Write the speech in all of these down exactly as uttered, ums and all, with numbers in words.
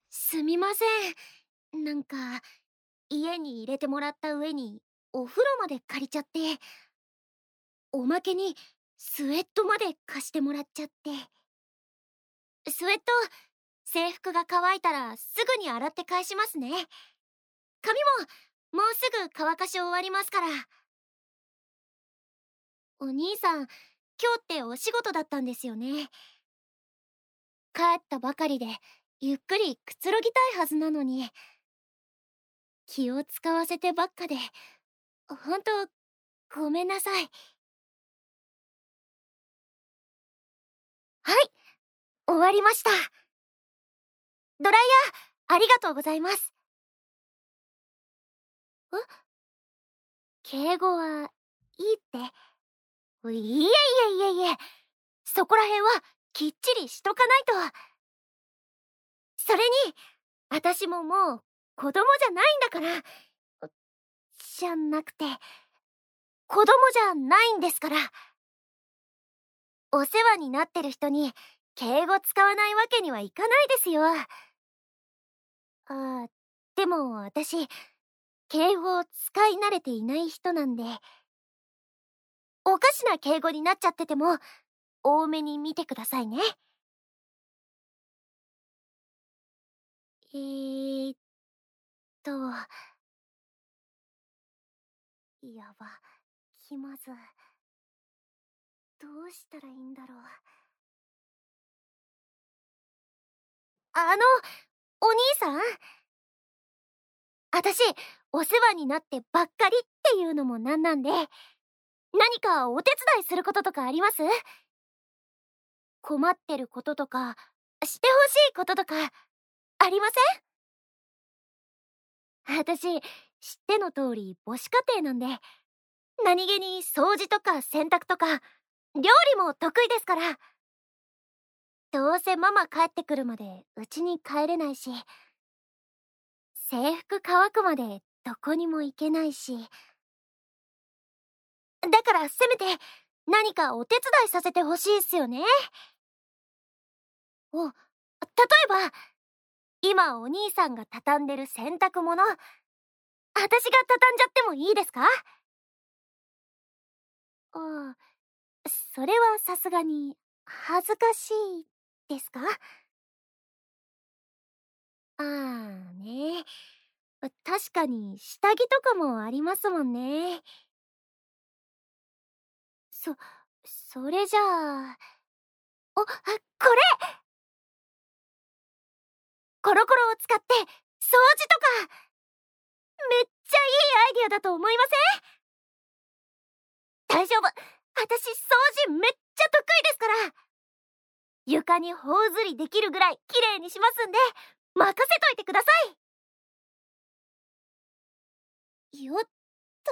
すみません。なんか、家に入れてもらった上に、お風呂まで借りちゃって、おまけに、スウェットまで貸してもらっちゃって。スウェット、制服が乾いたらすぐに洗って返しますね。髪も、もうすぐ乾かし終わりますから。お兄さん、今日ってお仕事だったんですよね。帰ったばかりで、ゆっくりくつろぎたいはずなのに。気を使わせてばっかで、ほんと、ごめんなさい。はい、終わりました。ドライヤー、ありがとうございます。え？敬語はいいって？いえいえいえいえ、そこらへんはきっちりしとかないと。それに、私ももう子供じゃないんだから。じゃなくて、子供じゃないんですから。お世話になってる人に敬語使わないわけにはいかないですよ。ああ、でも私、敬語を使い慣れていない人なんで、おかしな敬語になっちゃってても、多めに見てくださいね。えーっと、やば、気まず。どうしたらいいんだろう。あの、お兄さん？私、お世話になってばっかりっていうのもなんなんで、何かお手伝いすることとかあります？困ってることとか、してほしいこととか、ありません？私、知っての通り母子家庭なんで、何気に掃除とか洗濯とか、料理も得意ですから。どうせママ帰ってくるまで家に帰れないし、制服乾くまでどこにも行けないし。だからせめて何かお手伝いさせてほしいっすよね。お、例えば、今お兄さんが畳んでる洗濯物、私が畳んじゃってもいいですか？ああ、それはさすがに恥ずかしいですか？ああね。確かに下着とかもありますもんね。そ、それじゃあ、お、これ！コロコロを使って掃除とか、めっちゃいいアイディアだと思いません？大丈夫、私掃除めっちゃ得意ですから。床に頬ずりできるぐらい綺麗にしますんで、任せといてください。よっと。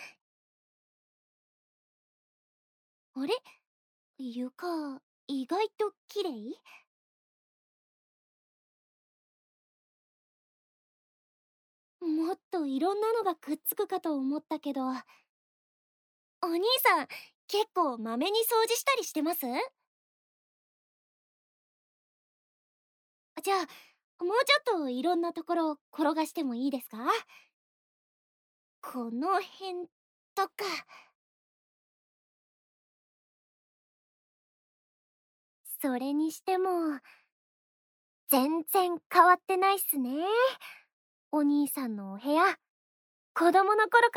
あれ？床、意外と綺麗？もっといろんなのがくっつくかと思ったけど。お兄さん、結構まめに掃除したりしてます？じゃあ、もうちょっといろんなところ転がしてもいいですか？この辺とか。それにしても、全然変わってないっすね。お兄さんのお部屋、子供の頃から。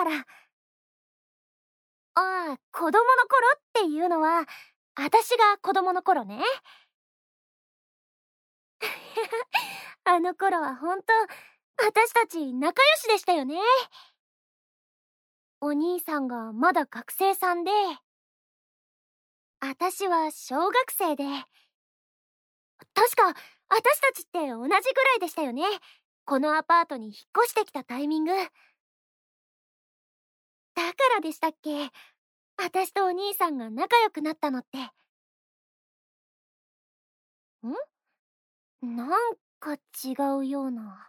ああ、子供の頃っていうのは、私が子供の頃ね。あの頃はほんと、私たち仲良しでしたよね。お兄さんがまだ学生さんで、私は小学生で、確か私たちって同じぐらいでしたよね。このアパートに引っ越してきたタイミング。だからでしたっけ、私とお兄さんが仲良くなったのって。ん？なんか違うような。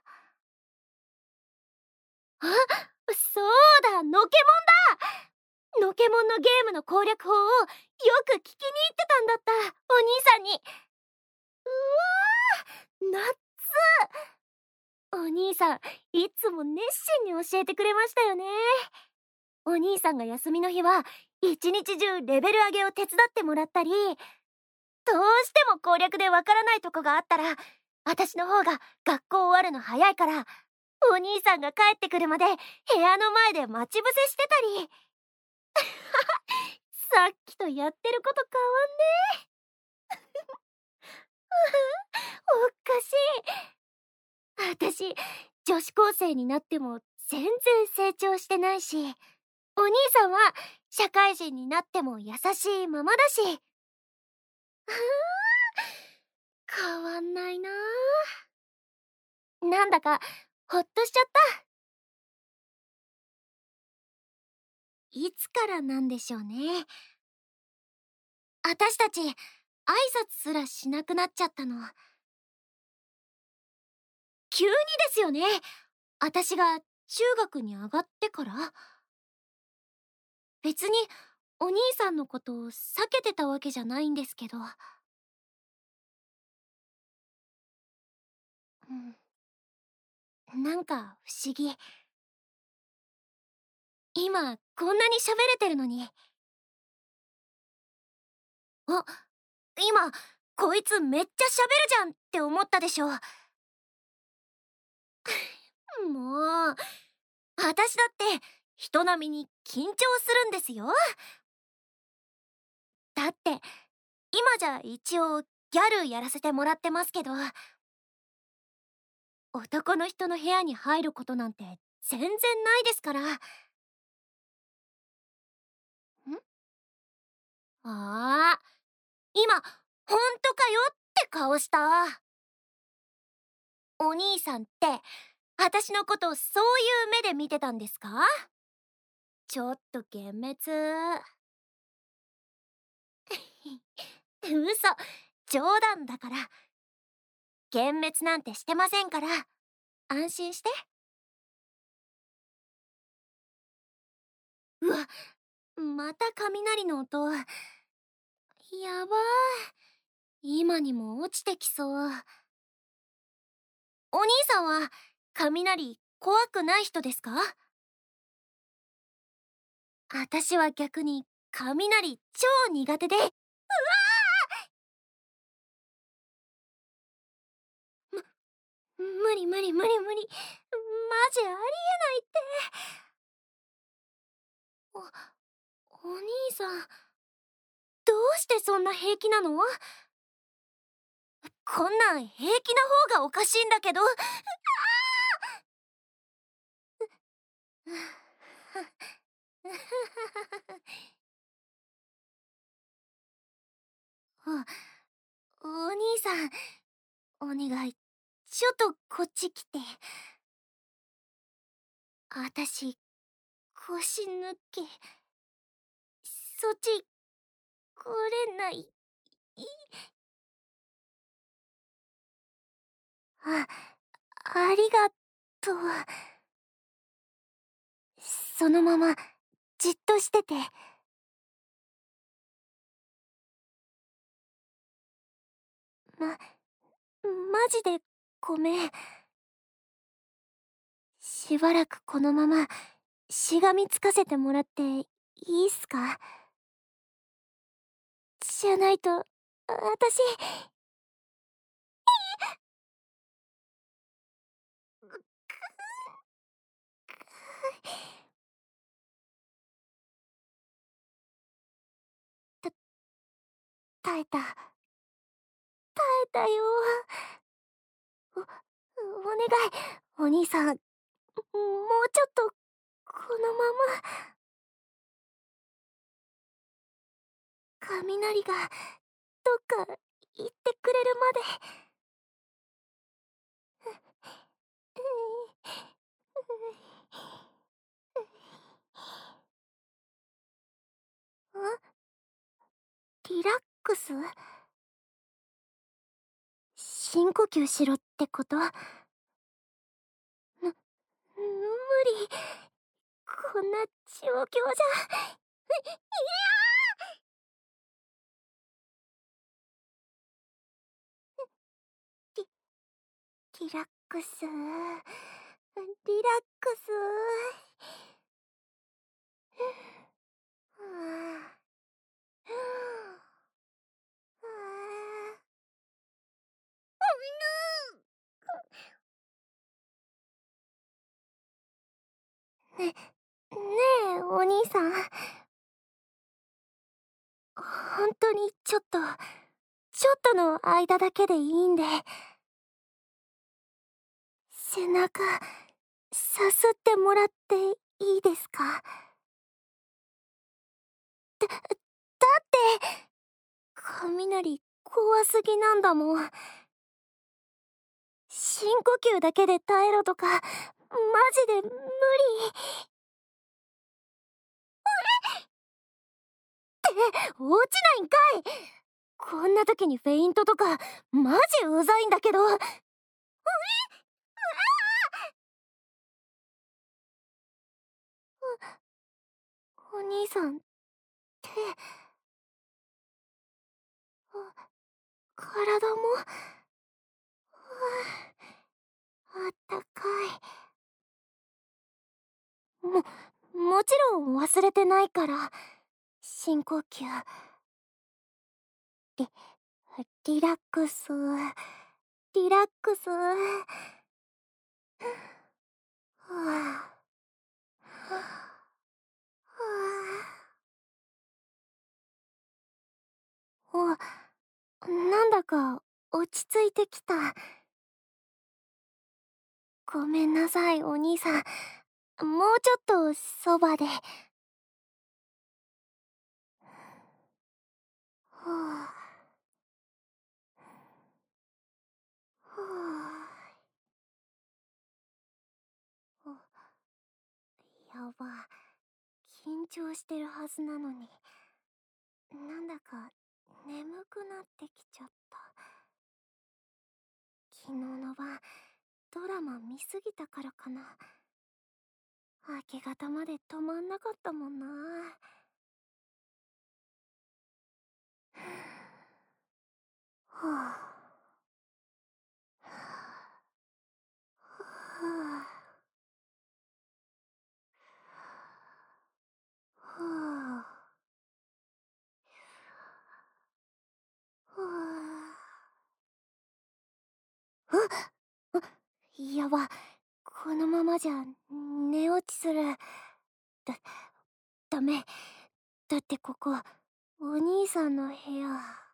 あ、そうだ、のけもんだ！のけもんのゲームの攻略法をよく聞きに行ってたんだった、お兄さんに。うわー、ナッツ！ お兄さん、いつも熱心に教えてくれましたよね。お兄さんが休みの日は一日中レベル上げを手伝ってもらったり、どうしても攻略でわからないとこがあったら、私の方が学校終わるの早いから、お兄さんが帰ってくるまで部屋の前で待ち伏せしてたり。さっきとやってること変わんねえ。おっかしい。私、女子高生になっても全然成長してないし、お兄さんは社会人になっても優しいままだし。変わんないなあ。なんだかほっとしちゃった。いつからなんでしょうね。私たち挨拶すらしなくなっちゃったの。急にですよね。私が中学に上がってから。別にお兄さんのことを避けてたわけじゃないんですけど。うん、なんか不思議。今こんなに喋れてるのに。あ、今こいつめっちゃ喋るじゃんって思ったでしょ。もう、私だって人並みに緊張するんですよ。だって今じゃ一応ギャルやらせてもらってますけど、男の人の部屋に入ることなんて全然ないですから。ん？ああ、今ほんとかよって顔した。お兄さんって私のことそういう目で見てたんですか？ちょっと幻滅。嘘、冗談だから。幻滅なんてしてませんから、安心して。うわ、また雷の音。やばい。今にも落ちてきそう。お兄さんは雷怖くない人ですか？私は逆に雷超苦手で。うわー！無理無理無理無理。マジありえないって。お、お兄さん、どうしてそんな平気なの？こんなん平気な方がおかしいんだけど。あ、お兄さん、お願い、ちょっとこっち来て。あたし腰抜け、そっち来れない。あ、ありがとう。そのままじっとしてて。ま、マジでごめん。しばらくこのまましがみつかせてもらっていいっすか？じゃないと、私。た、耐えた。耐えたよ。お、お願い、お兄さん、もうちょっと、このまま。雷が、どっか、行ってくれるまで。リラックス？深呼吸しろってこと？む、無理。こんな状況じゃ。い、いやー！リ、リラックス、リラックス。はあ、はあ、ね、ねえ、お兄さん。本当にちょっと、ちょっとの間だけでいいんで、背中、さすってもらっていいですか？だ、だって、雷怖すぎなんだもん。深呼吸だけで耐えろとか、マジで無理。落ちないんかい。こんな時にフェイントとか、マジうざいんだけど。うえ、うわお兄さん、手、あ、体も、あったかい。も、もちろん忘れてないから。深呼吸。リ、リラックス。リラックス。はあ、はあ、お、なんだか落ち着いてきた。ごめんなさい、お兄さん。もうちょっとそばで。はあ、はあ、やば。緊張してるはずなのに、なんだか眠くなってきちゃった。昨日の晩、ドラマ見すぎたからかな。明け方まで止まんなかったもんな。はあ、はあ、はあ、はあ。あ、やば。このままじゃ寝落ちする。だ、ダメ。だってここ、お兄さんの部屋。